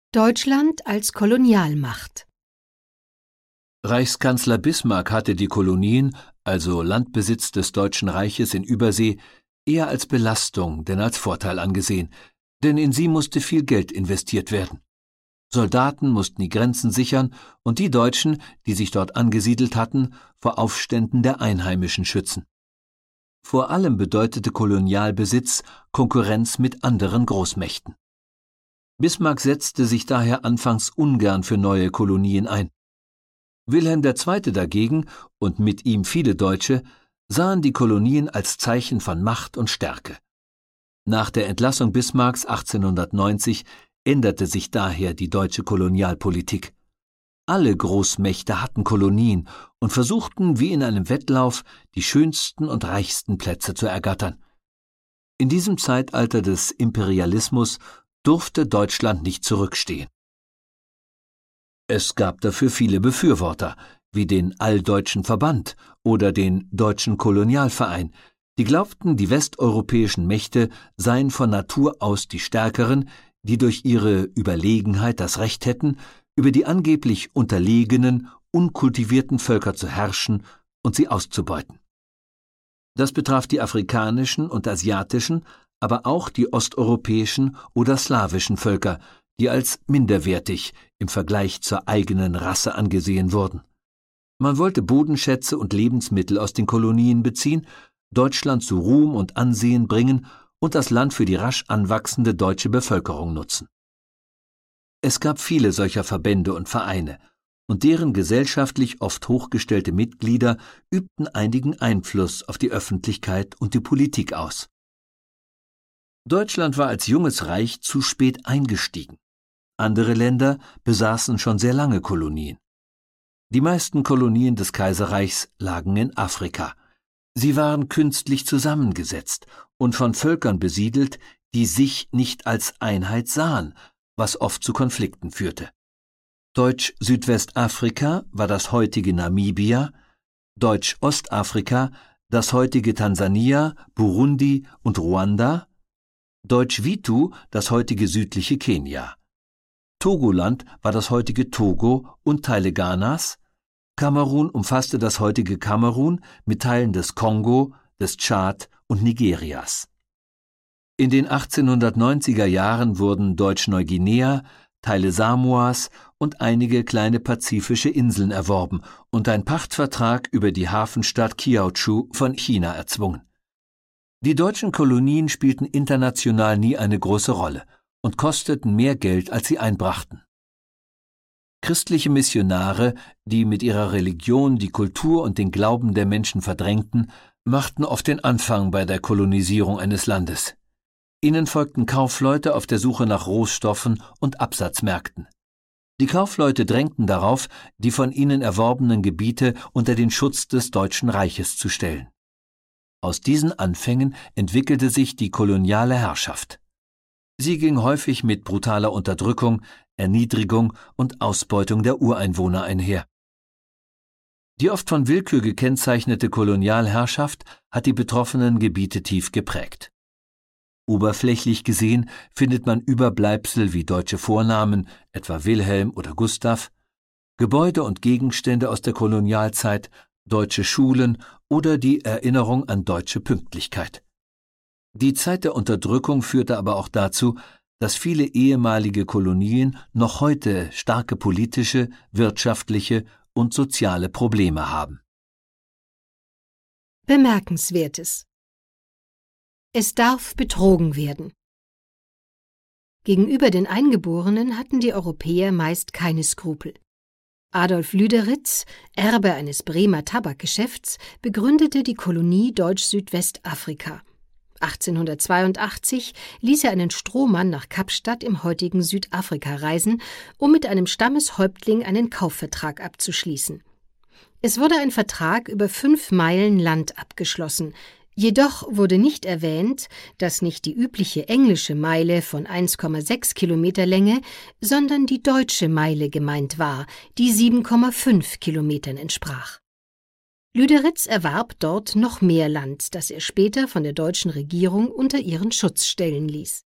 Deutschland als Kolonialmacht. Reichskanzler Bismarck hatte die Kolonien, also Landbesitz des Deutschen Reiches in Übersee, eher als Belastung denn als Vorteil angesehen, denn in sie musste viel Geld investiert werden. Soldaten mussten die Grenzen sichern und die Deutschen, die sich dort angesiedelt hatten, vor Aufständen der Einheimischen schützen. Vor allem bedeutete Kolonialbesitz Konkurrenz mit anderen Großmächten. Bismarck setzte sich daher anfangs ungern für neue Kolonien ein. Wilhelm II. Dagegen und mit ihm viele Deutsche sahen die Kolonien als Zeichen von Macht und Stärke. Nach der Entlassung Bismarcks 1890 änderte sich daher die deutsche Kolonialpolitik. Alle Großmächte hatten Kolonien und versuchten wie in einem Wettlauf, die schönsten und reichsten Plätze zu ergattern. In diesem Zeitalter des Imperialismus durfte Deutschland nicht zurückstehen. Es gab dafür viele Befürworter, wie den Alldeutschen Verband oder den Deutschen Kolonialverein, die glaubten, die westeuropäischen Mächte seien von Natur aus die Stärkeren, die durch ihre Überlegenheit das Recht hätten, über die angeblich unterlegenen, unkultivierten Völker zu herrschen und sie auszubeuten. Das betraf die afrikanischen und asiatischen, aber auch die osteuropäischen oder slawischen Völker, die als minderwertig im Vergleich zur eigenen Rasse angesehen wurden. Man wollte Bodenschätze und Lebensmittel aus den Kolonien beziehen, Deutschland zu Ruhm und Ansehen bringen und das Land für die rasch anwachsende deutsche Bevölkerung nutzen. Es gab viele solcher Verbände und Vereine, und deren gesellschaftlich oft hochgestellte Mitglieder übten einigen Einfluss auf die Öffentlichkeit und die Politik aus. Deutschland war als junges Reich zu spät eingestiegen. Andere Länder besaßen schon sehr lange Kolonien. Die meisten Kolonien des Kaiserreichs lagen in Afrika. Sie waren künstlich zusammengesetzt und von Völkern besiedelt, die sich nicht als Einheit sahen, was oft zu Konflikten führte. Deutsch-Südwestafrika war das heutige Namibia, Deutsch-Ostafrika das heutige Tansania, Burundi und Ruanda, Deutsch-Witu das heutige südliche Kenia. Togoland war das heutige Togo und Teile Ghanas, Kamerun umfasste das heutige Kamerun mit Teilen des Kongo, des Tschad und Nigerias. In den 1890er Jahren wurden Deutsch-Neuguinea, Teile Samoas und einige kleine pazifische Inseln erworben und ein Pachtvertrag über die Hafenstadt Kiautschou von China erzwungen. Die deutschen Kolonien spielten international nie eine große Rolle und kosteten mehr Geld, als sie einbrachten. Christliche Missionare, die mit ihrer Religion die Kultur und den Glauben der Menschen verdrängten, machten oft den Anfang bei der Kolonisierung eines Landes. Ihnen folgten Kaufleute auf der Suche nach Rohstoffen und Absatzmärkten. Die Kaufleute drängten darauf, die von ihnen erworbenen Gebiete unter den Schutz des Deutschen Reiches zu stellen. Aus diesen Anfängen entwickelte sich die koloniale Herrschaft. Sie ging häufig mit brutaler Unterdrückung, Erniedrigung und Ausbeutung der Ureinwohner einher. Die oft von Willkür gekennzeichnete Kolonialherrschaft hat die betroffenen Gebiete tief geprägt. Oberflächlich gesehen findet man Überbleibsel wie deutsche Vornamen, etwa Wilhelm oder Gustav, Gebäude und Gegenstände aus der Kolonialzeit, deutsche Schulen oder die Erinnerung an deutsche Pünktlichkeit. Die Zeit der Unterdrückung führte aber auch dazu, dass viele ehemalige Kolonien noch heute starke politische, wirtschaftliche und soziale Probleme haben. Bemerkenswertes: Es darf betrogen werden. Gegenüber den Eingeborenen hatten die Europäer meist keine Skrupel. Adolf Lüderitz, Erbe eines Bremer Tabakgeschäfts, begründete die Kolonie Deutsch-Südwestafrika. 1882 ließ er einen Strohmann nach Kapstadt im heutigen Südafrika reisen, um mit einem Stammeshäuptling einen Kaufvertrag abzuschließen. Es wurde ein Vertrag über 5 Meilen Land abgeschlossen. Jedoch wurde nicht erwähnt, dass nicht die übliche englische Meile von 1,6 Kilometer Länge, sondern die deutsche Meile gemeint war, die 7,5 Kilometern entsprach. Lüderitz erwarb dort noch mehr Land, das er später von der deutschen Regierung unter ihren Schutz stellen ließ.